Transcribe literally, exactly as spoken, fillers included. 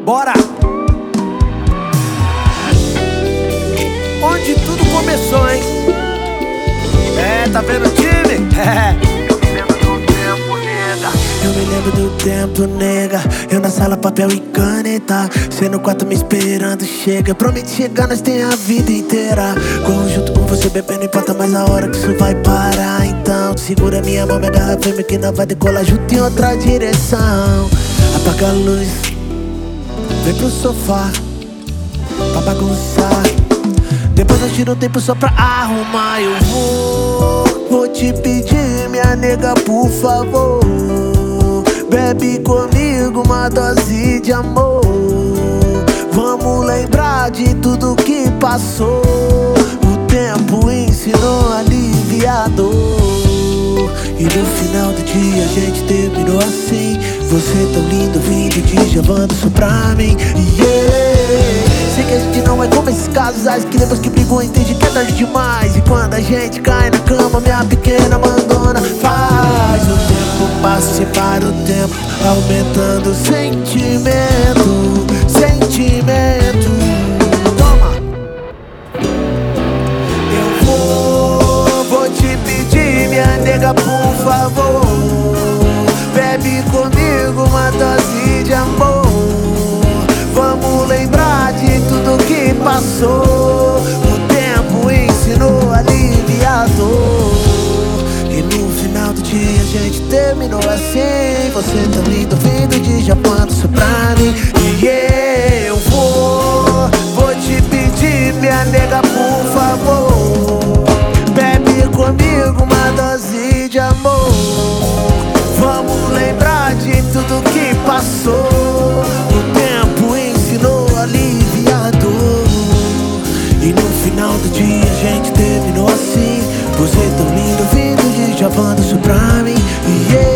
Bora! Onde tudo começou, hein? É, tá vendo o time? É. Eu me lembro do tempo, nega. Eu na sala, papel e caneta. Cê no quarto me esperando, chega. Eu prometi chegar, nós tem a vida inteira. Corro junto com você, bebendo, não importa mais a hora que isso vai parar. Então segura minha mão, me agarra firme que nós vai decolar junto em outra direção. Apaga a luz, vem pro sofá pra bagunçar. Depois eu tiro um tempo só pra arrumar. Eu vou, vou te pedir, minha nega, por favor. Bebe comigo uma dose de amor. Vamos lembrar de tudo que passou. O tempo ensinou a aliviar a dor. E no final do dia a gente terminou assim. Você tão lindo, vindo de javando só pra mim. Yeah. Sei que a gente não é como esses casais que depois que brigou entende que é tarde demais. E quando a gente cai na cama, minha pequena mandona faz. O tempo passa e para o tempo, aumentando o sentimento. Sentimento. Toma! Eu vou, vou te pedir, minha nega, por favor. Bebe comigo uma dose de amor. Vamos lembrar de tudo que passou. O tempo ensinou a aliviar a dor. E no final do dia a gente terminou assim. Você tão lindo, vindo de Japão, só pra mim. E eu vou, vou te pedir, minha nega, por favor. Bebe comigo uma dose de amor. Vamos lembrar de tudo que passou. E no final do dia a gente terminou assim. Você tão lindo, vindo de Japão, isso pra mim. Yeah.